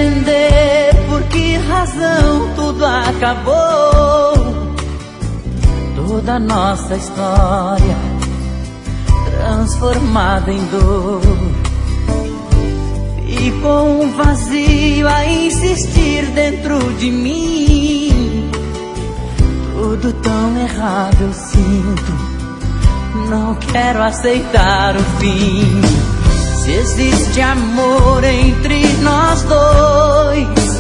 entender por que razão tudo acabou. Toda nossa história transformada em dor. Ficou um vazio a insistir dentro de mim. Tudo tão errado eu sinto, não quero aceitar o fim. Se existe amor entre nós dois,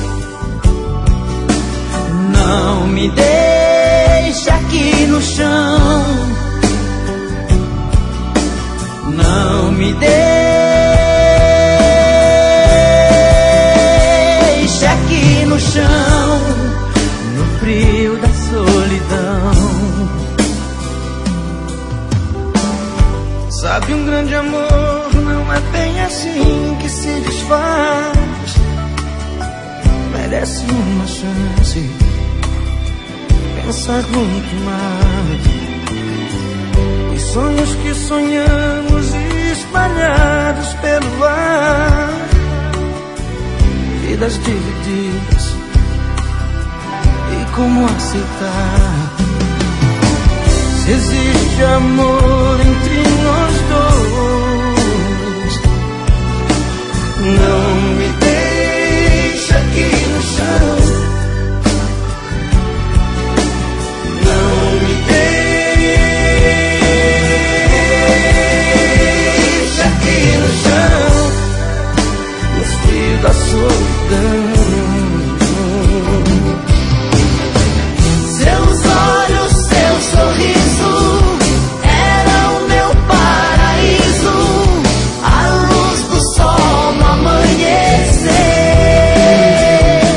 não me deixe aqui no chão. Não me deixe aqui no chão, no frio da solidão. Sabe, um grande amor não é bem assim que se desfaz. Merece uma chance, pensa muito mais. Os sonhos que sonhamos espalhados pelo ar, vidas divididas, e como aceitar? Se existe amor entre nós dois, não me deixa aqui no chão. Não me deixa aqui no chão, no frio da solidão. Seus olhos, seu sorriso era o meu paraíso, a luz do sol no amanhecer.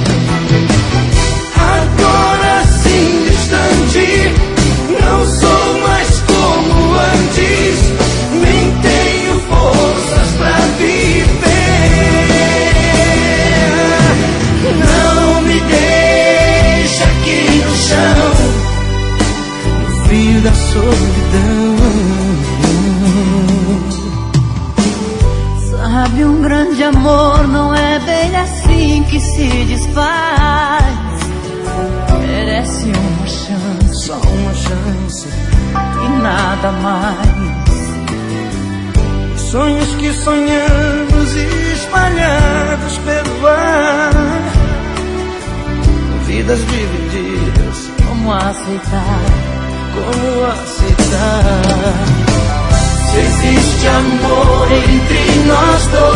Agora sim distante, não sou mais como antes, nem tenho forças pra viver. Não me deixa aqui no chão, no frio da solidão. Sabe, um grande amor não é bem assim que se desfaz. Merece uma chance, Só uma chance. e nada mais. Sonhos que sonhamos espalhados pelo ar, vidas divididas, Como aceitar? como aceitar? Se existe amor entre nós dois,